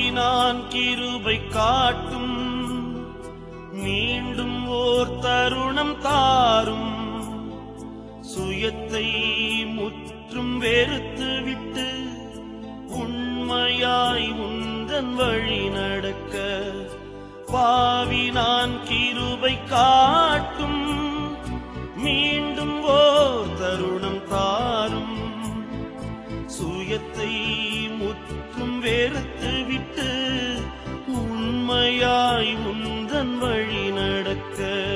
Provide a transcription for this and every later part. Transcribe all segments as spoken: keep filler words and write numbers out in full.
பாவினான் கிருபை காட்டும், மீண்டும் ஓர் தருணம் தாரும். சுயத்தை முற்றும் வெறுத்து விட்டு உண்மையாய் உந்தன் வழி நடக்க. பாவினான் கிருபை காட்டும், மீண்டும் ஓர் தருணம் தாரும். சுயத்தை முற்றும் வெறுத்து விட்டு உண்மையாய் உந்தன் வழி நடக்க.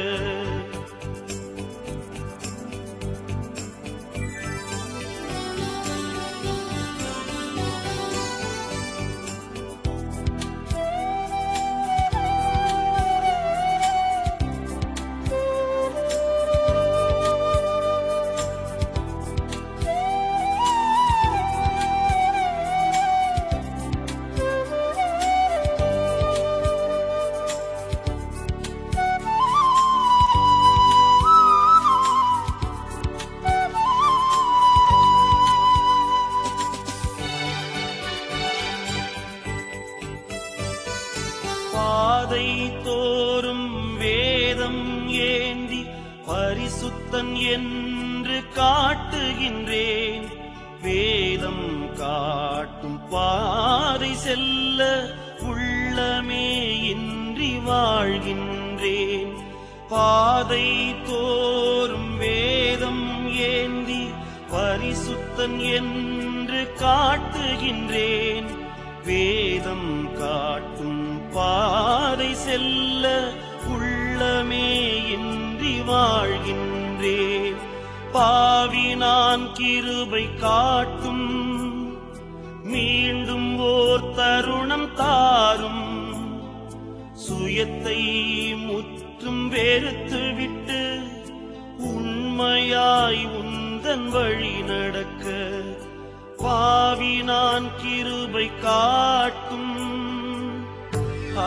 பாதை தோறும் வேதம் ஏந்தி பரிசுத்தன் என்று காட்டுகின்றேன். வேதம் காட்டும் பாதை செல்ல உள்ளமே இன்றி வாழ்கின்றேன். பாதை தோறும் வேதம் ஏந்தி பரிசுத்தன் என்று காட்டுகின்றேன். வேதம் காட்டும் பாதை செல்ல உள்ளமே இன்றி வாழ்கின்றேன். பாவினான் கிருபை காட்டும், மீண்டும் ஓர் தருணம் தாரும். சுயத்தை முற்றும் வெறுத்து விட்டு உண்மையாய் உந்தன் வழி நடக்க. பாவினான் கிருபை காட்டும். ஆ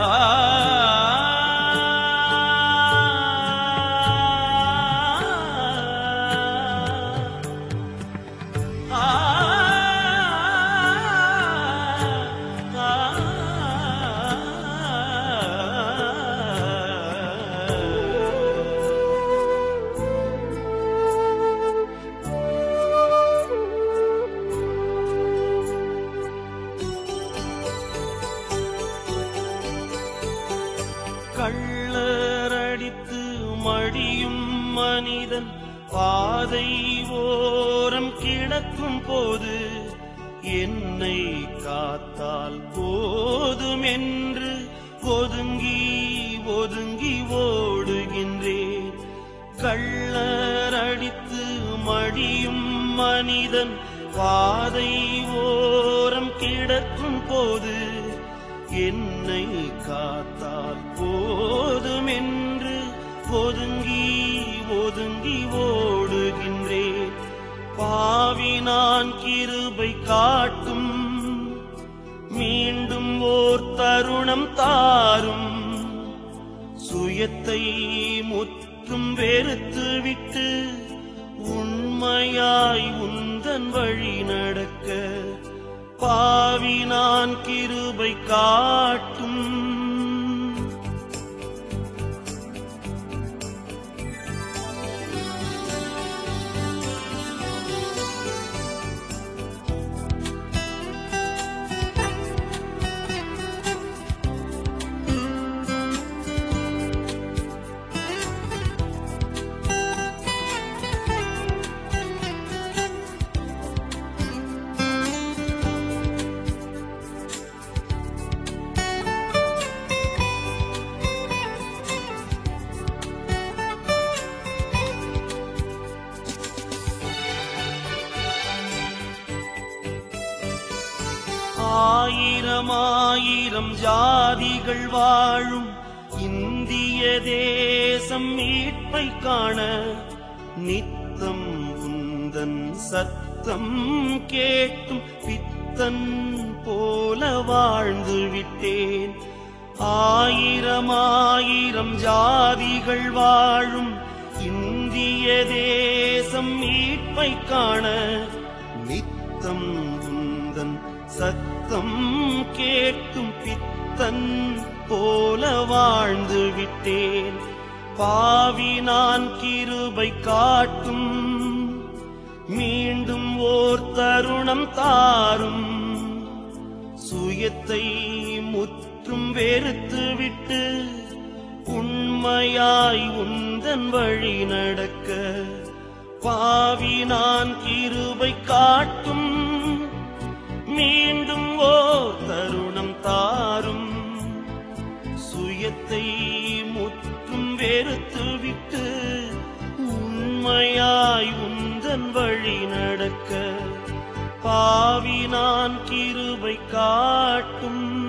கள்ளரடித்து மடியும் மனிதன் பாதை ஓரம் கிடக்கும் போது என்னை காத்தால் போதும் என்று ஒதுங்கி ஒதுங்கி ஓடுகின்றேன். கள்ளரடித்து மடியும் மனிதன் பாதை ஓரம் கிடக்கும் போது என்னை காத்தால் போதும் என்று ஒதுங்கி ஒதுங்கி ஓடுகின்றேன். பாவினான் கிருபை காட்டும், மீண்டும் ஓர் தருணம் தாரும். சுயத்தை முற்றும் வெறுத்து விட்டு உண்மையாய் உந்தன் வழி நடக்க. பாவினான் கிருபை காட்டும். ஆயிரம் ஆயிரம் ஜாதிகள் வாழும் இந்திய தேசம் மீட்பை காண நித்தம் உந்தன் சத்தம் கேட்டும் பித்தன் போல வாழ்ந்து விட்டேன். ஆயிரம் ஆயிரம் ஜாதிகள் வாழும் இந்திய தேசம் மீட்பை காண நித்தம் உந்தன் சத்தம் சத்தம் கேட்கும் பித்தன் போல வாழ்ந்து விட்டேன். பாவி நான் கிருபை காட்டும் மீண்டும் ஓர் தருணம் தாரும். சுயத்தை முற்றும் வெறுத்து விட்டு உண்மையாய் உந்தன் வழி நடக்க பாவி நான் கிருபை காட்டும் மீண்டும் ஓர் தருணம் தாரும். சுயத்தை முற்றும் வெறுத்து விட்டு உண்மையாய் உந்தன் வழி நடக்க பாவி நான் கிருபை காட்டும்.